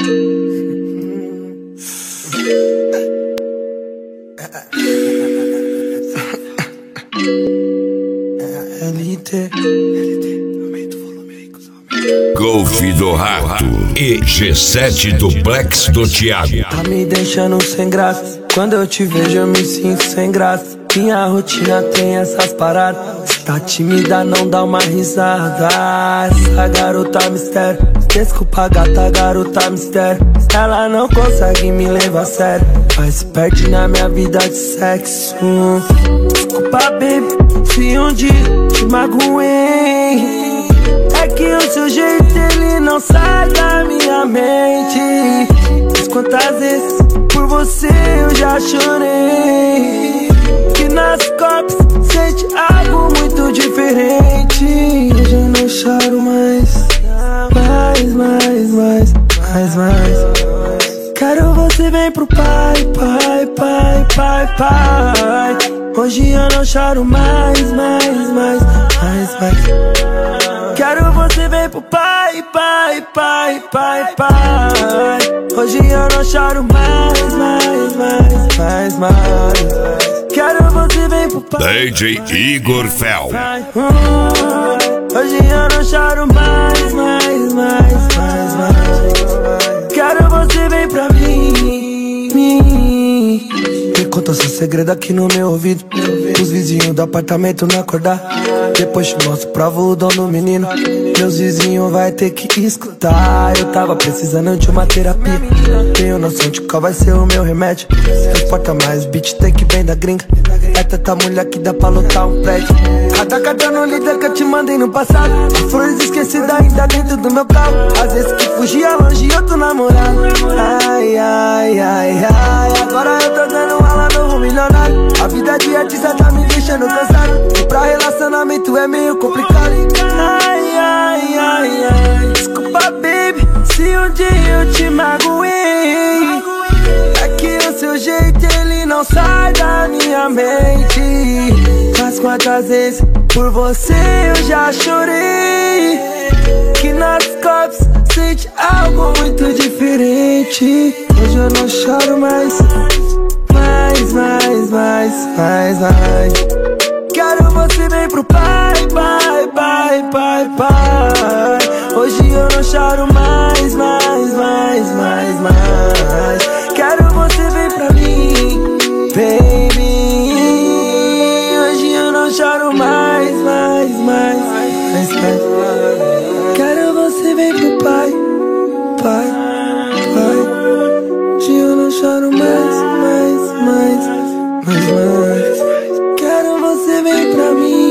Golf do Rato e G7 Duplex do Thiago. Tá me deixando sem graça. Quando eu te vejo eu me sinto sem graça. Minha rotina tem essas paradas. Se tá tímida não dá uma risada. Essa garota mistério. Desculpa gata, garota mistério. Ela não consegue me levar a sério, mas se perde na minha vida de sexo. Desculpa baby, se um dia te magoei. É que o seu jeito ele não sai da minha mente. Mas quantas vezes por você eu já chorei. Que nas copos sente algo muito diferente. Hoje eu não choro mais. Quero você vem pro pai. Hoje eu não choro mais. Quero você vem pro pai. Hoje eu não choro mais. Quero você vem pro pai. DJ Igor Fel. Hoje eu não choro mais. Quero você vem pra mim. Me conta seu segredo aqui no meu ouvido. Os vizinhos do apartamento não acordar. Depois te mostro pra o dono menino. Meus vizinhos vai ter que escutar. Eu tava precisando de uma terapia. Tenho noção de qual vai ser o meu remédio. Não importa mais, beat tem que vem da gringa. É tanta mulher que dá pra lotar um prédio. Cada cartão no líder que eu te mandei no passado. As flores esquecidas ainda dentro do meu carro. Às vezes que fugia longe eu tô namorando. Ai, agora eu tô dando aula no milionário. A vida de artista tá me deixando cansado. E pra relacionamento é meio complicado. Ai, desculpa baby, se um dia eu te magoei. É que o seu jeito ele não sai da minha mente. Mas quantas vezes por você eu já chorei. Que nas copos sente algo muito diferente. Hoje eu não choro mais. Quero você vem pro pai. Hoje eu não choro mais. Quero você vem pra mim, baby. Hoje eu não choro mais. Quero você vem pro pai. Hoje eu não choro mais. Quero você vem pra mim.